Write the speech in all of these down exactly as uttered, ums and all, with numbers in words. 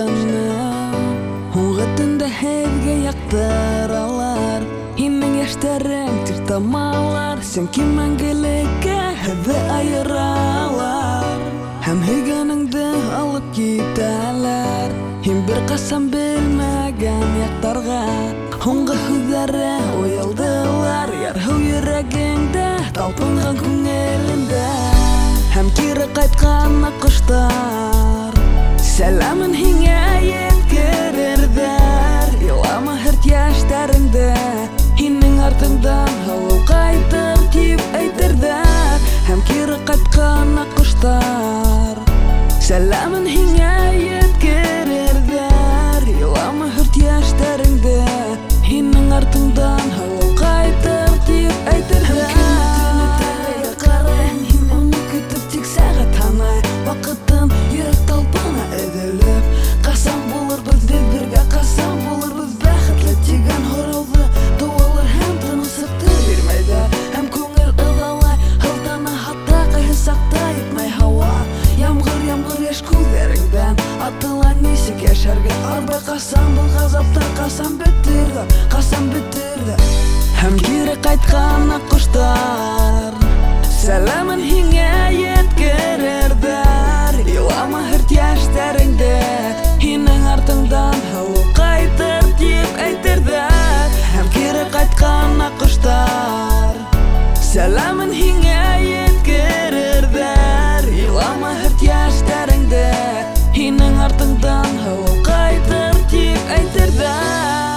башланып, Уңғы түнді һеҙгә яҡтыралар. Һинең йәштәрең тиртамалар, сөнки мәңгелеккә һеҙҙе айыралар. Һәм һөйгәнеңде алып китәләр. Һин бер ҡасан белмәгән яҡтарға һуңғы һүҙҙәре уйылдылар. Ярһыу йөрәгеңдә, талпынған күңелеңдә. Һәм кире ҡайтҡан аҡҡоштар сәләмен һиңә еткерерҙәр. Илама һөрт йәштәреңдә, һинең артыңдан һылыу ҡайтыр тип әйтерҙәр. Һәм кире ҡайтҡан аҡҡоштар сәләмен һиңә еткерерҙәр. Илама һөрт йәштәреңдә, һинең артыңдан һылыу ҡайтыр тип әйтерҙәр. Ваҡытын йөрәк талпына эҙелеп, ҡасан булырбыҙ беҙ бергә, ҡасан булырбыҙ бәхетле тигән һорауҙы тыуалыр һәм тынысыҡты бирмәйҙәр. Һәм күңел ыҙалай, һылтана хатта ҡайһы саҡта етмәй һауа. Ямғыр, ямғыр йәш күҙҙәреңдән атыла нисек йәшәргә арбай. Ҡасан был ғазаптар, ҡасан бөтөрҙө, ҡасан бөтөрҙө. Һәм кире ҡайтҡан аҡҡоштар сәләмен һиңә еткерерҙәр. Илама һөрт йәштәреңдә, һинең артыңдан һылыу ҡайтыр тип әйтерҙәр. Һәм кире ҡайтҡан аҡҡоштар сәләмен һиңә еткерерҙәр. Илама һөрт йәштәреңдә, һинең артыңдан һылыу ҡайтыр тип әйтерҙәр.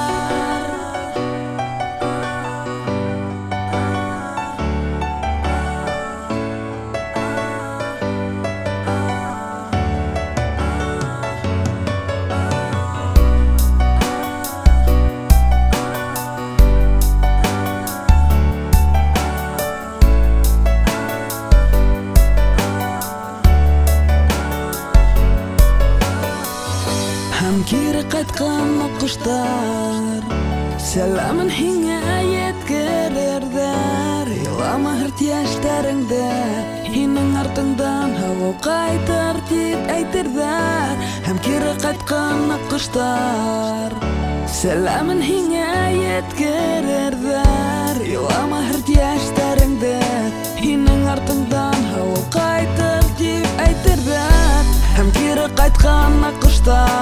Һәм кире ҡайтҡан аҡҡоштар сәләмен һиңә еткерерҙәр. Илама һөрт йәштәреңдә, һинең артыңдан һылыу ҡайтыр тип әйтерҙәр. Һәм кире ҡайтҡан аҡҡоштар сәләмен һиңә еткерерҙәр. Илама һөрт йәштәреңдә, һинең артыңдан һылыу ҡайтыр тип әйтерҙәр. Һәм кире ҡайтҡан аҡҡоштар